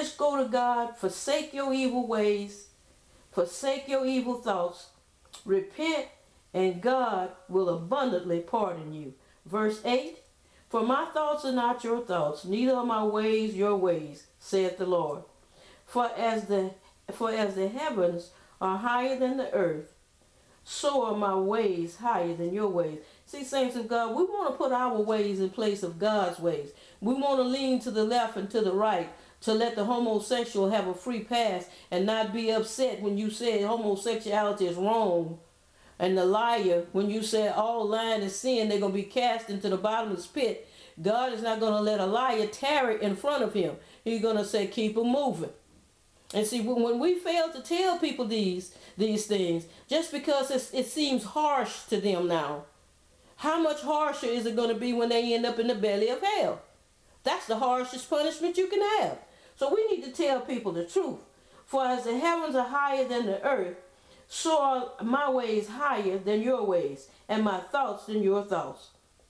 just go to God, forsake your evil ways, forsake your evil thoughts, repent, and God will abundantly pardon you. Verse 8, for my thoughts are not your thoughts, neither are my ways your ways, saith the Lord. For as the heavens are higher than the earth, so are my ways higher than your ways. See, saints of God, we want to put our ways in place of God's ways. We want to lean to the left and to the right to let the homosexual have a free pass and not be upset when you say homosexuality is wrong. And the liar, when you say all lying is sin, they're going to be cast into the bottomless pit. God is not going to let a liar tarry in front of him. He's going to say, keep them moving. And see, when we fail to tell people these things, just because it seems harsh to them now, how much harsher is it going to be when they end up in the belly of hell? That's the harshest punishment you can have. So we need to tell people the truth. For as the heavens are higher than the earth, so are my ways higher than your ways, and my thoughts than your thoughts.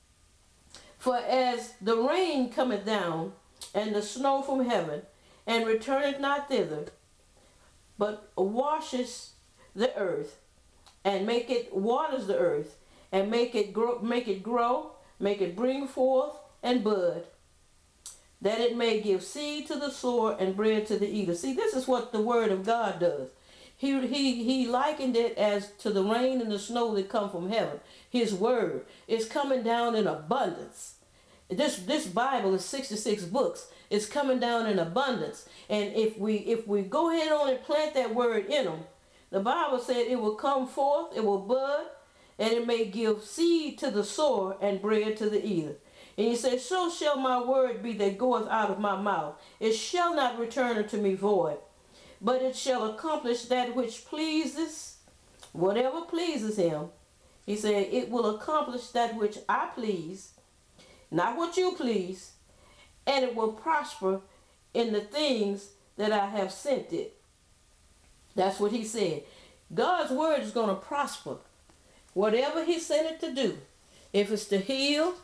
For as the rain cometh down, and the snow from heaven, and returneth not thither, but washes the earth, and waters the earth, and make it grow, make it bring forth and bud, that it may give seed to the sower and bread to the eater. See, this is what the word of God does. He likened it as to the rain and the snow that come from heaven. His word is coming down in abundance. This Bible is 66 books. It's coming down in abundance. And if we go ahead on and plant that word in them, the Bible said it will come forth, it will bud, and it may give seed to the sower and bread to the eater. And he said, so shall my word be that goeth out of my mouth. It shall not return unto me void, but it shall accomplish that which pleases, whatever pleases him. He said, it will accomplish that which I please, not what you please, and it will prosper in the things that I have sent it. That's what he said. God's word is going to prosper. Whatever he sent it to do, if it's to heal,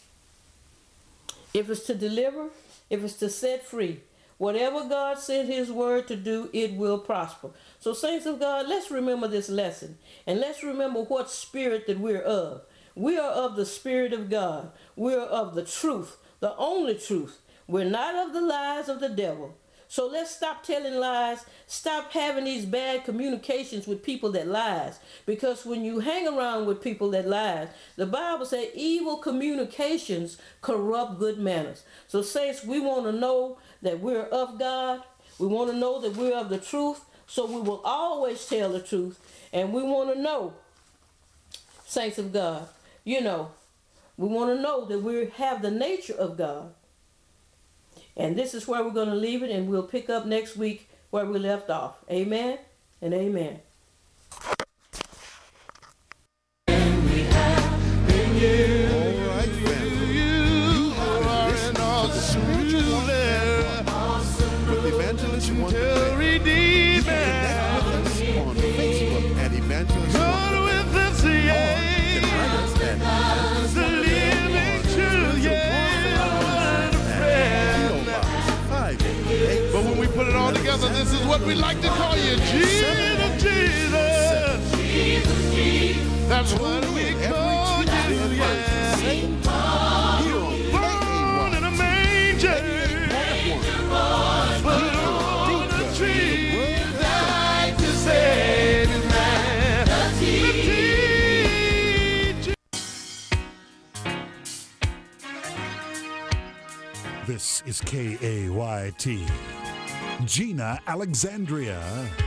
if it's to deliver, if it's to set free, whatever God sent his word to do, it will prosper. So saints of God, let's remember this lesson. And let's remember what spirit that we're of. We are of the Spirit of God. We are of the truth, the only truth. We're not of the lies of the devil. So let's stop telling lies. Stop having these bad communications with people that lies. Because when you hang around with people that lies, the Bible says evil communications corrupt good manners. So saints, we want to know that we're of God. We want to know that we're of the truth. So we will always tell the truth. And we want to know, saints of God, we want to know that we have the nature of God. And this is where we're going to leave it, and we'll pick up next week where we left off. Amen and amen. This is what we like to call you, Jesus, Jesus. Jesus, Jesus. That's what we call you, yeah. Born in a manger, but on a tree, died to save his man. This is KAYT. Gina Alexandria,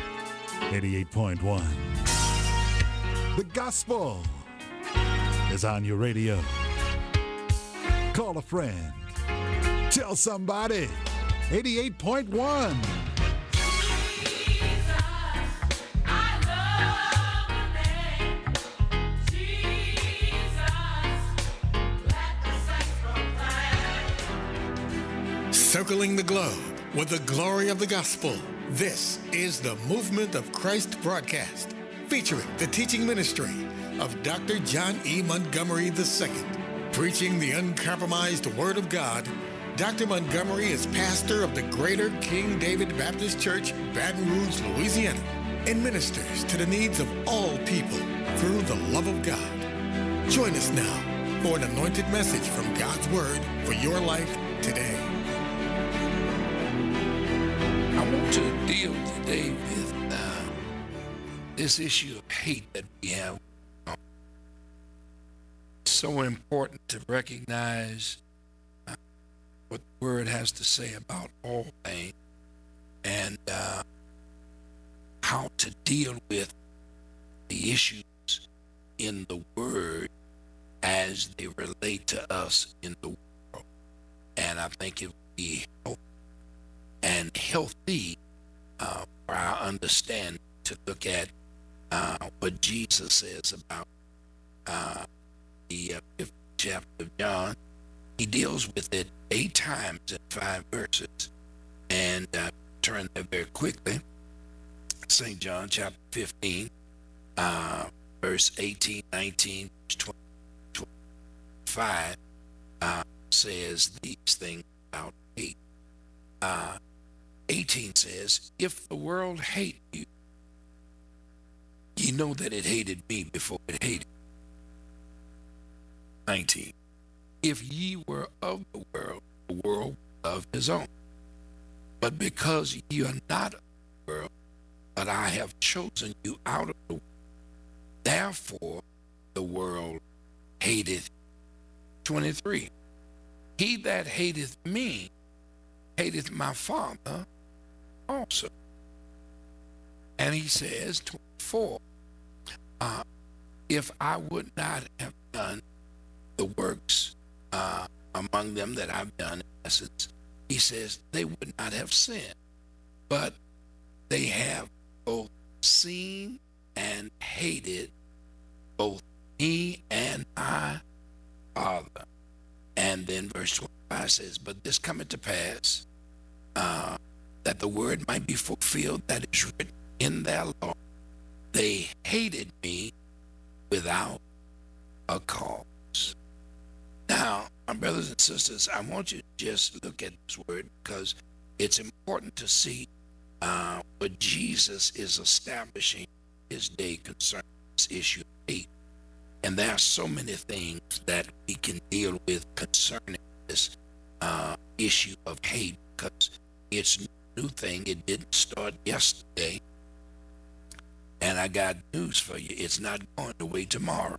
88.1. The gospel is on your radio. Call a friend. Tell somebody. 88.1. Circling the globe with the glory of the gospel. This is the Movement of Christ broadcast, featuring the teaching ministry of Dr. John E. Montgomery II, preaching the uncompromised Word of God Dr. Montgomery is pastor of the Greater King David Baptist Church, Baton Rouge, Louisiana, and ministers to the needs of all people through the love of God. Join us now for an anointed message from God's Word for your life today. I want to deal today with this issue of hate that we have. It's so important to recognize what the Word has to say about all things and how to deal with the issues in the Word as they relate to us in the world. And I think it would be helpful and healthy for our understanding to look at what Jesus says about the 5th chapter of John. He deals with it 8 times in 5 verses. And turn there very quickly. St. John chapter 15, verse 18, 19, 20, 25 says these things about hate. 18 says, if the world hate you, ye know that it hated me before it hated you. 19, if ye were of the world would love his own. But because ye are not of the world, but I have chosen you out of the world, therefore the world hateth. 23, he that hateth me hateth my Father also. And he says, 24, if I would not have done the works among them that I've done, in essence, he says they would not have sinned, but they have both seen and hated both me and my Father. And then verse 25 says, but this cometh to pass, that the word might be fulfilled that is written in their law. They hated me without a cause. Now, my brothers and sisters, I want you to just look at this word because it's important to see what Jesus is establishing his day concerning this issue of hate. And there are so many things that we can deal with concerning this issue of hate because it's a new thing. It didn't start yesterday. And I got news for you. It's not going away tomorrow.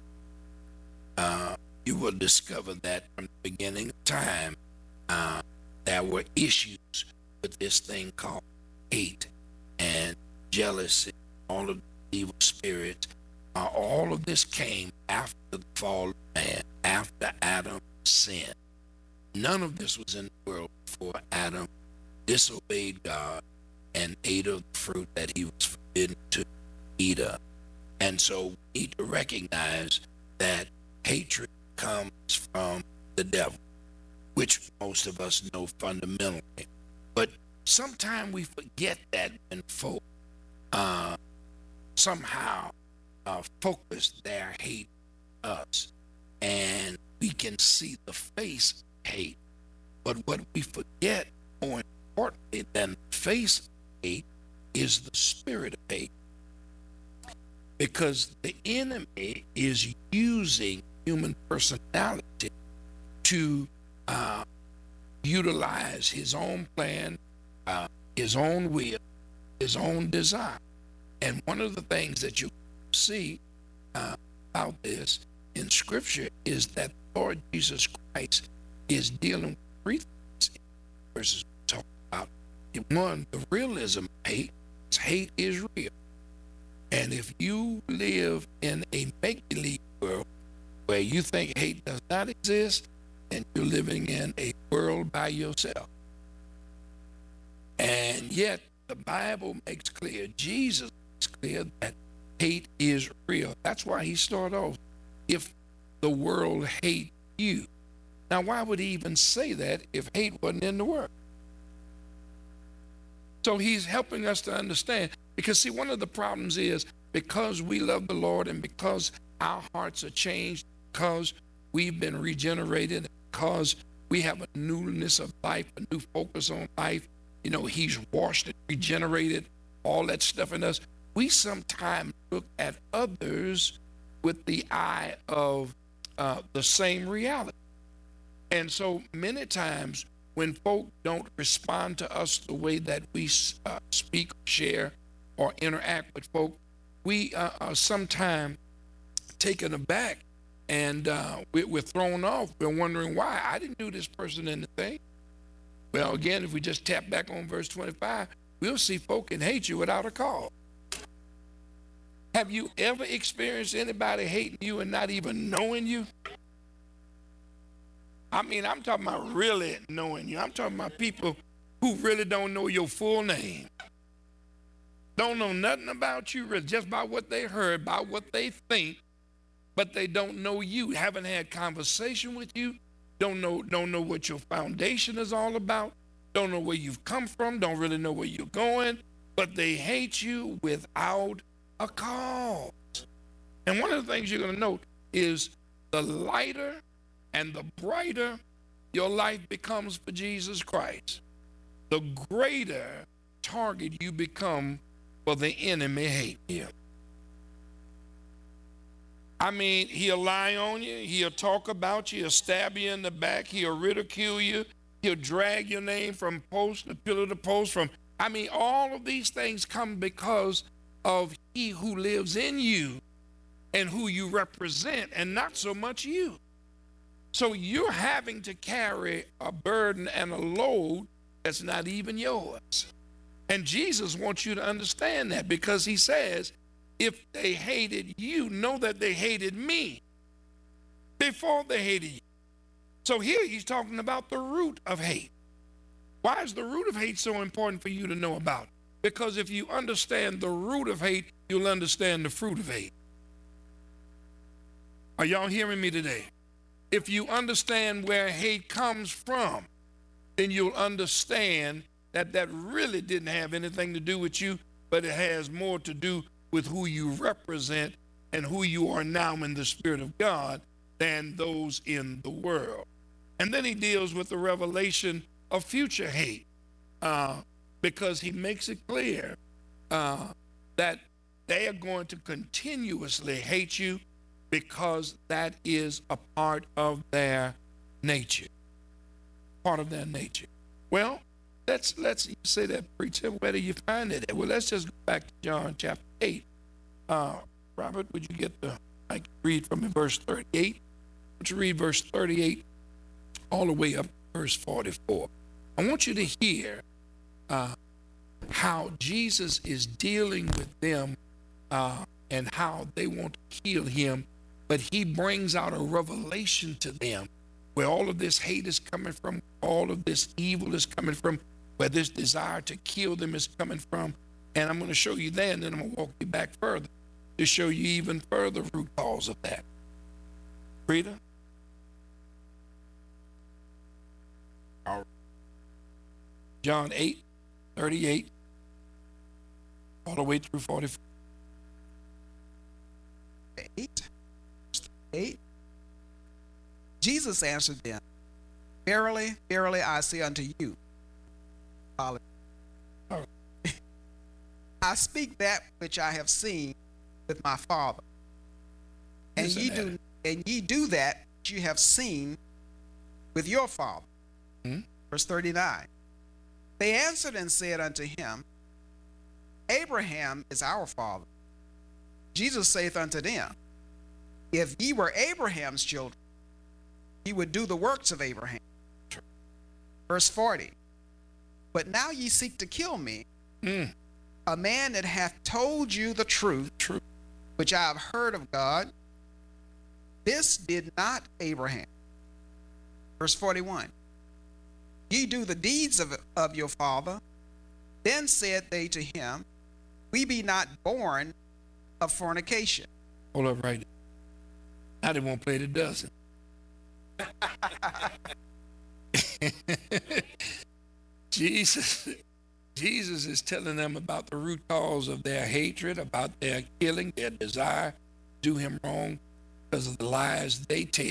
You will discover that from the beginning of time, there were issues with this thing called hate and jealousy, all of the evil spirits. All of this came after the fall of man, after Adam sinned. None of this was in the world before Adam disobeyed God and ate of the fruit that he was forbidden to eat of. And so we need to recognize that hatred comes from the devil, which most of us know fundamentally. But sometimes we forget that when folk somehow focus their hate on us, and we can see the face of hate. But what we forget, more importantly than the face of hate, is the spirit of hate. Because the enemy is using human personality to utilize his own plan, his own will, his own desire. And one of the things that you see about this in Scripture is that the Lord Jesus Christ is dealing with 3 things in verses we talk about. One, the realism of hate. Hate is real. And if you live in a make-believe world where you think hate does not exist, then you're living in a world by yourself. And yet the Bible makes clear, Jesus makes clear that hate is real. That's why he started off, if the world hate you. Now, why would he even say that if hate wasn't in the world? So he's helping us to understand, because see, one of the problems is because we love the Lord and because our hearts are changed, because we've been regenerated, because we have a newness of life, a new focus on life. You know, he's washed and regenerated all that stuff in us. We sometimes look at others with the eye of the same reality. And so many times when folk don't respond to us the way that we speak, share, or interact with folk, we are sometimes taken aback and we're thrown off. We're wondering why. I didn't do this person anything. Well, again, if we just tap back on verse 25, we'll see folk can hate you without a cause. Have you ever experienced anybody hating you and not even knowing you? I mean, I'm talking about really knowing you. I'm talking about people who really don't know your full name. Don't know nothing about you, really, just by what they heard, by what they think, but they don't know you, haven't had conversation with you, don't know what your foundation is all about, don't know where you've come from, don't really know where you're going, but they hate you without a cause. And one of the things you're going to note is the lighter and the brighter your life becomes for Jesus Christ, the greater target you become for the enemy hate you. I mean, he'll lie on you, he'll talk about you, he'll stab you in the back, he'll ridicule you, he'll drag your name from post to pillar to post. All of these things come because of he who lives in you and who you represent, and not so much you. So you're having to carry a burden and a load that's not even yours. And Jesus wants you to understand that, because he says, if they hated you, know that they hated me before they hated you. So here he's talking about the root of hate. Why is the root of hate so important for you to know about? Because if you understand the root of hate, you'll understand the fruit of hate. Are y'all hearing me today? If you understand where hate comes from, then you'll understand that that really didn't have anything to do with you, but it has more to do with who you represent and who you are now in the Spirit of God than those in the world. And then he deals with the revelation of future hate, because he makes it clear that they are going to continuously hate you, because that is a part of their nature. Part of their nature. Well, let's say that, preacher. Where do you find it? Well, let's just go back to John chapter 8. Robert, would you get I can read from verse 38? Would you read verse 38 all the way up to verse 44? I want you to hear how Jesus is dealing with them and how they want to kill him, but he brings out a revelation to them where all of this hate is coming from, all of this evil is coming from, where this desire to kill them is coming from. And I'm going to show you that, and then I'm going to walk you back further to show you even further root cause of that. Rita? All right. John 8, 38, all the way through 44. 8. Jesus answered them, Verily, verily, I say unto you, I speak that which I have seen with my Father, and ye do that which you have seen with your father. Verse 39. They answered and said unto him, Abraham is our father. Jesus saith unto them, If ye were Abraham's children, ye would do the works of Abraham. Verse 40. But now ye seek to kill me, a man that hath told you the truth, which I have heard of God. This did not Abraham. Verse 41. Ye do the deeds of your father. Then said they to him, We be not born of fornication. Hold up right there. I didn't want to play the dozen. Jesus is telling them about the root cause of their hatred, about their killing, their desire to do him wrong because of the lies they tell.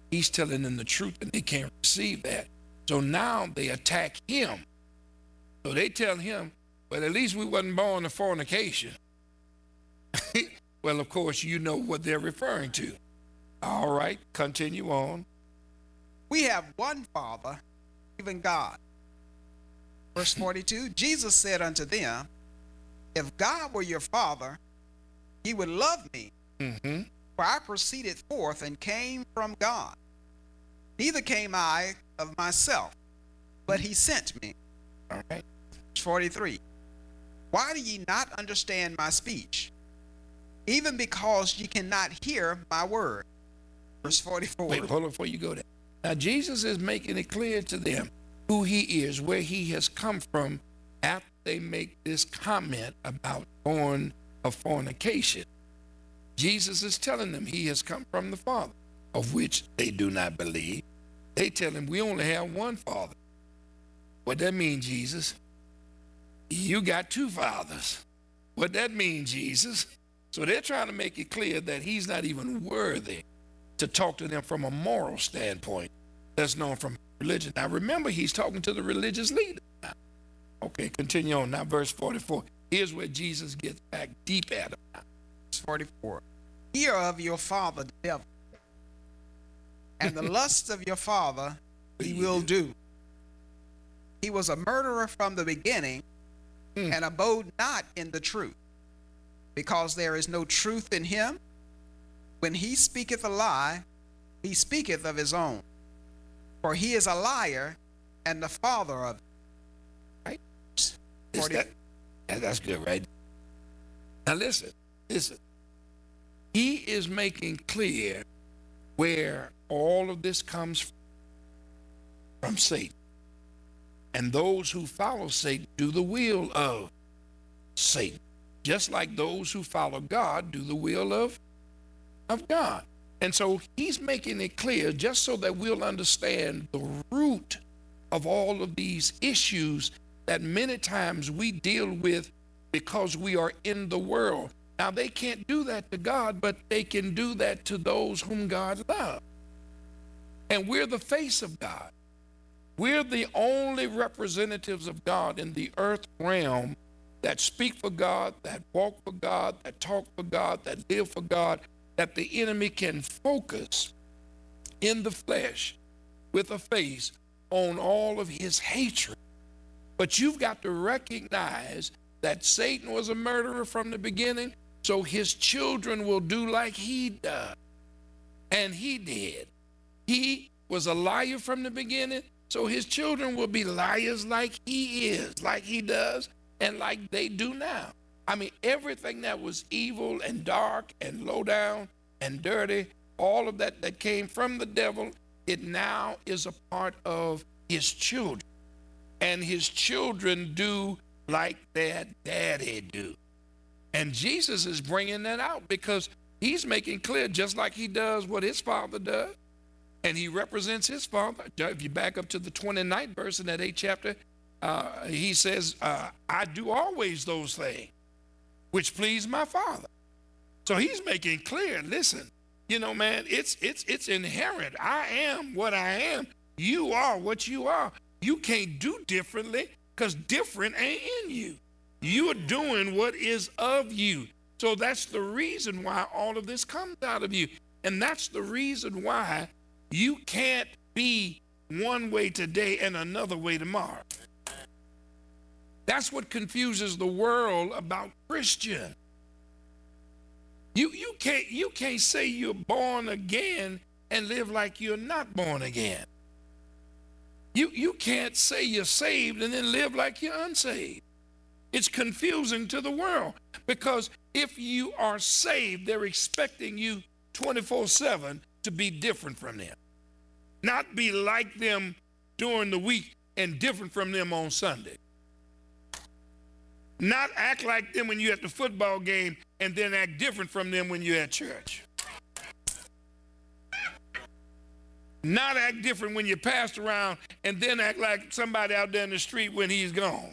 He's telling them the truth and they can't receive that. So now they attack him. So they tell him, well, at least we wasn't born to fornication. Well, of course, you know what they're referring to. All right, continue on. We have one Father, even God. Verse 42, Jesus said unto them, if God were your Father, ye would love me, for I proceeded forth and came from God. Neither came I of myself, but he sent me. All right. Verse 43, why do ye not understand my speech? Even because ye cannot hear my word. Verse 44. Wait, hold on before you go there. Now, Jesus is making it clear to them who he is, where he has come from after they make this comment about born of fornication. Jesus is telling them he has come from the Father, of which they do not believe. They tell him we only have one Father. What that mean, Jesus? You got two fathers. What that mean, Jesus? So they're trying to make it clear that he's not even worthy to talk to them from a moral standpoint that's known from religion. Now remember, he's talking to the religious leaders. Okay, continue on. Now verse 44. Here's where Jesus gets back deep at him. Verse 44. Ye are of your father the devil, and the lusts of your father he will do. He was a murderer from the beginning, and abode not in the truth, because there is no truth in him. When he speaketh a lie, he speaketh of his own, for he is a liar and the father of it. Right? That's good, right? Now listen. He is making clear where all of this comes from Satan. And those who follow Satan do the will of Satan. Just like those who follow God do the will of God. And so he's making it clear just so that we'll understand the root of all of these issues that many times we deal with because we are in the world. Now, they can't do that to God, but they can do that to those whom God loves. And we're the face of God. We're the only representatives of God in the earth realm that speak for God, that walk for God, that talk for God, that live for God, that the enemy can focus in the flesh with a face on all of his hatred. But you've got to recognize that Satan was a murderer from the beginning, so his children will do like he does. And he did. He was a liar from the beginning, so his children will be liars like he is, like he does, and like they do now. I mean, everything that was evil and dark and low down and dirty, all of that came from the devil, it now is a part of his children. And his children do like their daddy do. And Jesus is bringing that out because he's making clear, just like he does what his father does, and he represents his father. If you back up to the 29th verse in that 8th chapter, he says, I do always those things which please my Father. So he's making clear, listen, you know, man, it's inherent. I am what I am. You are what you are. You can't do differently because different ain't in you. You are doing what is of you. So that's the reason why all of this comes out of you. And that's the reason why you can't be one way today and another way tomorrow. That's what confuses the world about Christian. You can't say you're born again and live like you're not born again. You can't say you're saved and then live like you're unsaved. It's confusing to the world because if you are saved, they're expecting you 24/7 to be different from them. Not be like them during the week and different from them on Sunday. Not act like them when you're at the football game and then act different from them when you're at church. Not act different when you pass around and then act like somebody out there in the street when he's gone.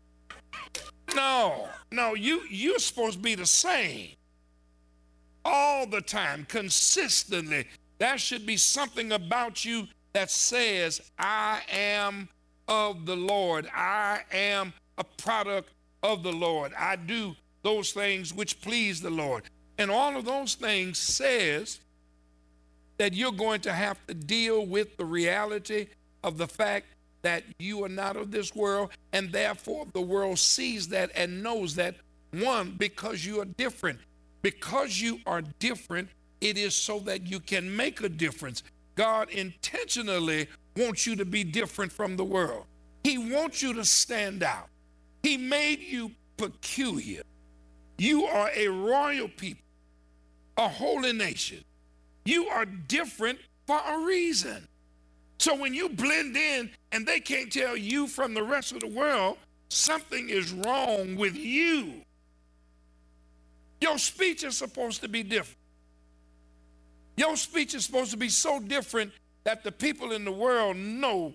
No, you're supposed to be the same all the time, consistently. There should be something about you that says, I am of the Lord. I am a product of the Lord. I do those things which please the Lord. And all of those things says that you're going to have to deal with the reality of the fact that you are not of this world, and therefore the world sees that and knows that. One, because you are different. Because you are different, it is so that you can make a difference. God intentionally wants you to be different from the world. He wants you to stand out. He made you peculiar. You are a royal people, a holy nation. You are different for a reason. So when you blend in and they can't tell you from the rest of the world, something is wrong with you. Your speech is supposed to be different. Your speech is supposed to be so different that the people in the world know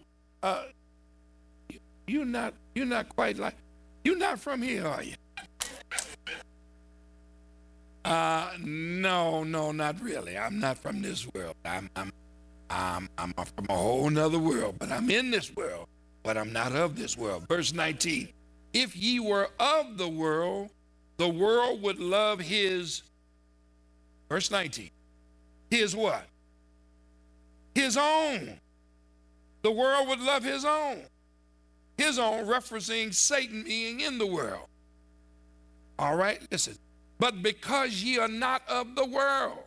you're not quite like, you're not from here, are you? No, not really. I'm not from this world. I'm from a whole nother world, but I'm in this world, but I'm not of this world. Verse 19, if ye were of the world would love his, verse 19, his what? His own. The world would love his own. His own, referencing Satan being in the world. All right, listen. But because ye are not of the world,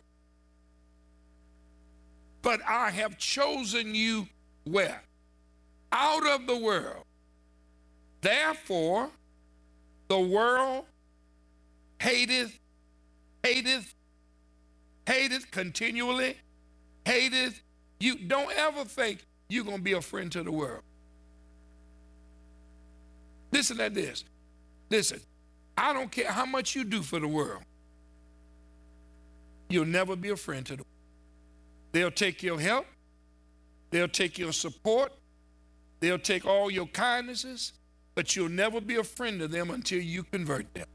but I have chosen you where? Out of the world. Therefore, the world hateth continually, hateth. You don't ever think you're going to be a friend to the world. Listen to this. Listen, I don't care how much you do for the world. You'll never be a friend to the world. They'll take your help. They'll take your support. They'll take all your kindnesses, but you'll never be a friend to them until you convert them.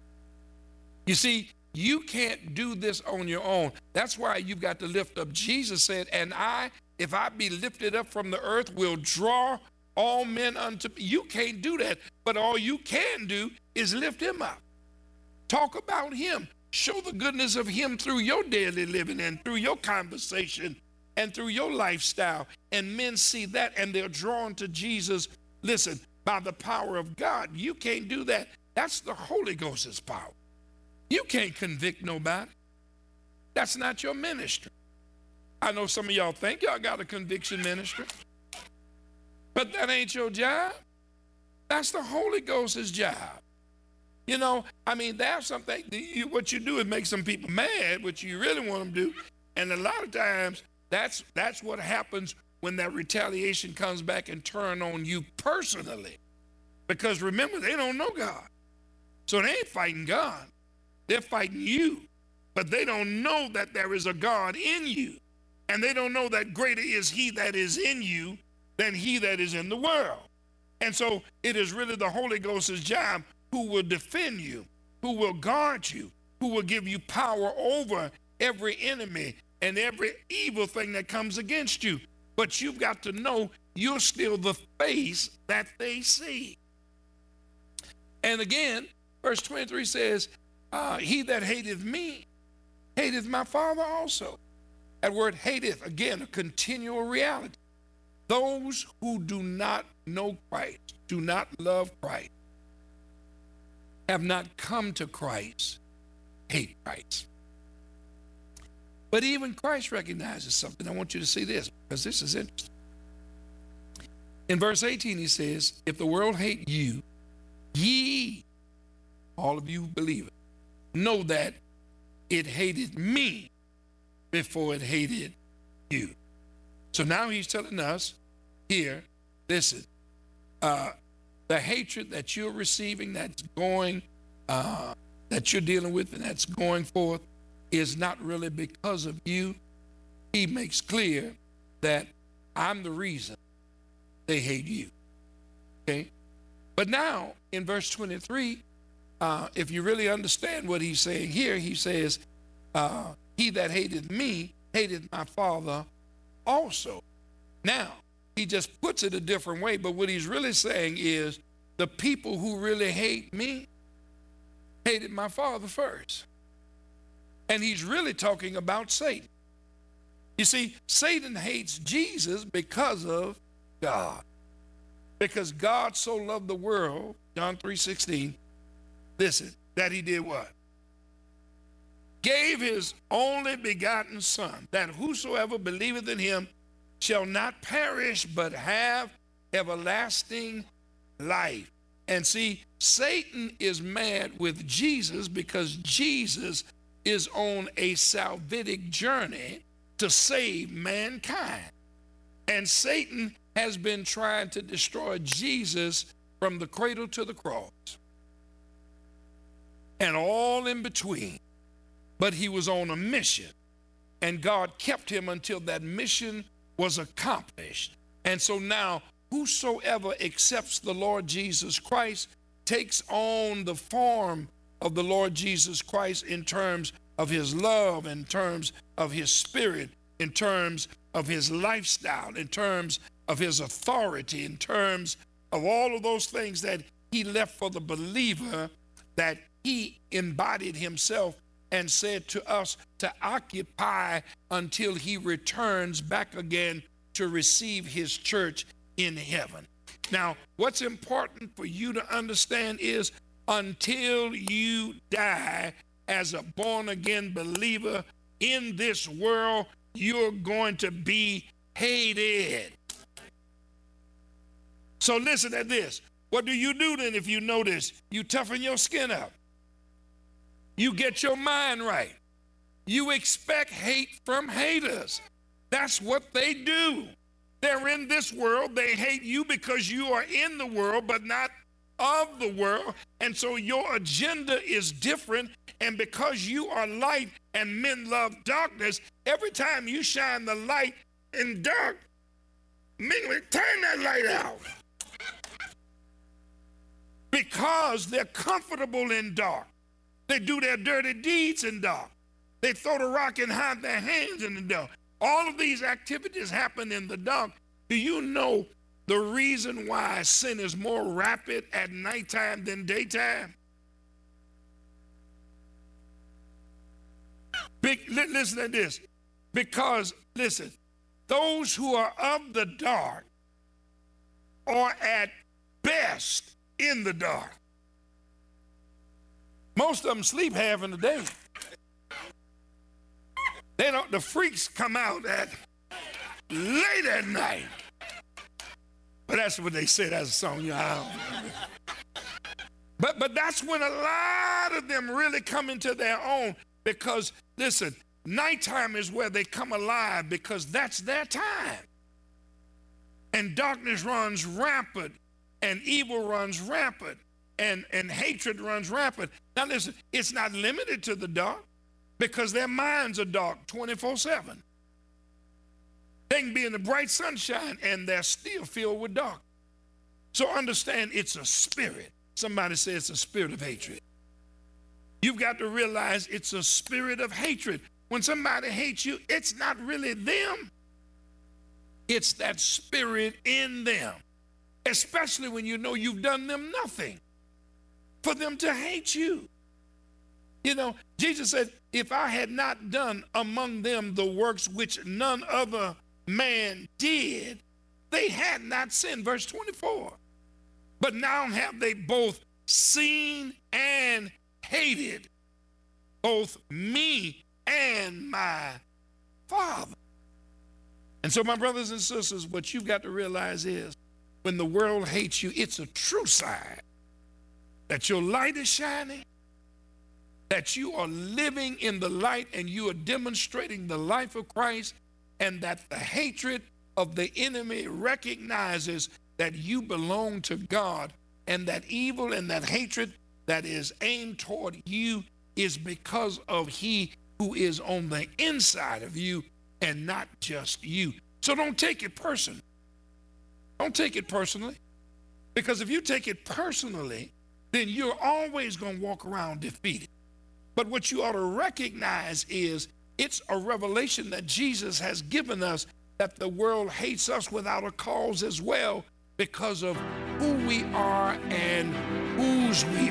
You see, you can't do this on your own. That's why you've got to lift up. Jesus said, and I, if I be lifted up from the earth, will draw all men unto me. You can't do that, but all you can do is lift him up. Talk about him. Show the goodness of him through your daily living and through your conversation and through your lifestyle. And men see that and they're drawn to Jesus. Listen, by the power of God. You can't do that. That's the Holy Ghost's power. You can't convict nobody. That's not your ministry. I know some of y'all think y'all got a conviction ministry, but that ain't your job. That's the Holy Ghost's job. You know, I mean, there's something, what you do is make some people mad, which you really want them to do. And a lot of times, that's what happens when that retaliation comes back and turn on you personally. Because remember, they don't know God. So they ain't fighting God. They're fighting you. But they don't know that there is a God in you. And they don't know that greater is he that is in you than he that is in the world. And so it is really the Holy Ghost's job who will defend you, who will guard you, who will give you power over every enemy and every evil thing that comes against you. But you've got to know you're still the face that they see. And again, verse 23 says, he that hateth me, hateth my Father also. That word hateth, again, a continual reality. Those who do not know Christ, do not love Christ, have not come to Christ, hate Christ. But even Christ recognizes something. I want you to see this, because this is interesting. In verse 18, he says, if the world hate you, ye, all of you who believe it, know that it hated me before it hated you. So now he's telling us here, listen, the hatred that you're receiving, that's going, that you're dealing with and that's going forth is not really because of you. He makes clear that I'm the reason they hate you. Okay? But now in verse 23, if you really understand what he's saying here, he says, he that hated me hated my Father also. Now, he just puts it a different way, but what he's really saying is the people who really hate me hated my Father first. And he's really talking about Satan. You see, Satan hates Jesus because of God. Because God so loved the world, John 3:16, listen, that he did what? Gave his only begotten Son, that whosoever believeth in him shall not perish, but have everlasting life. And see, Satan is mad with Jesus because Jesus is on a salvific journey to save mankind. And Satan has been trying to destroy Jesus from the cradle to the cross and all in between. But he was on a mission, and God kept him until that mission was accomplished. And so now whosoever accepts the Lord Jesus Christ takes on the form of the Lord Jesus Christ in terms of his love, in terms of his spirit, in terms of his lifestyle, in terms of his authority, in terms of all of those things that he left for the believer, that he embodied himself and said to us to occupy until he returns back again to receive his church in heaven. Now, what's important for you to understand is until you die as a born-again believer in this world, you're going to be hated. So listen to this. What do you do then if you know this? You toughen your skin up. You get your mind right. You expect hate from haters. That's what they do. They're in this world. They hate you because you are in the world, but not of the world. And so your agenda is different. And because you are light and men love darkness, every time you shine the light in dark, men will turn that light out. Because they're comfortable in dark. They do their dirty deeds in dark. They throw the rock and hide their hands in the dark. All of these activities happen in the dark. Do you know the reason why sin is more rapid at nighttime than daytime? Listen to this. Because, listen, those who are of the dark are at best in the dark. Most of them sleep half in the day. They don't. The freaks come out at late at night. But that's what they say. That's a song, you know. But that's when a lot of them really come into their own. Because listen, nighttime is where they come alive because that's their time. And darkness runs rampant, and evil runs rampant. And hatred runs rampant. Now listen, it's not limited to the dark because their minds are dark 24/7. They can be in the bright sunshine and they're still filled with dark. So understand it's a spirit. Somebody says it's a spirit of hatred. You've got to realize it's a spirit of hatred. When somebody hates you, it's not really them. It's that spirit in them. Especially when you know you've done them nothing for them to hate you. You know, Jesus said, if I had not done among them the works which none other man did, they had not sinned. Verse 24. But now have they both seen and hated both me and my Father. And so, my brothers and sisters, what you've got to realize is when the world hates you, it's a true sign that your light is shining, that you are living in the light and you are demonstrating the life of Christ, and that the hatred of the enemy recognizes that you belong to God, and that evil and that hatred that is aimed toward you is because of he who is on the inside of you and not just you. So don't take it personally. Don't take it personally, because if you take it personally, then you're always going to walk around defeated. But what you ought to recognize is it's a revelation that Jesus has given us, that the world hates us without a cause as well, because of who we are and whose we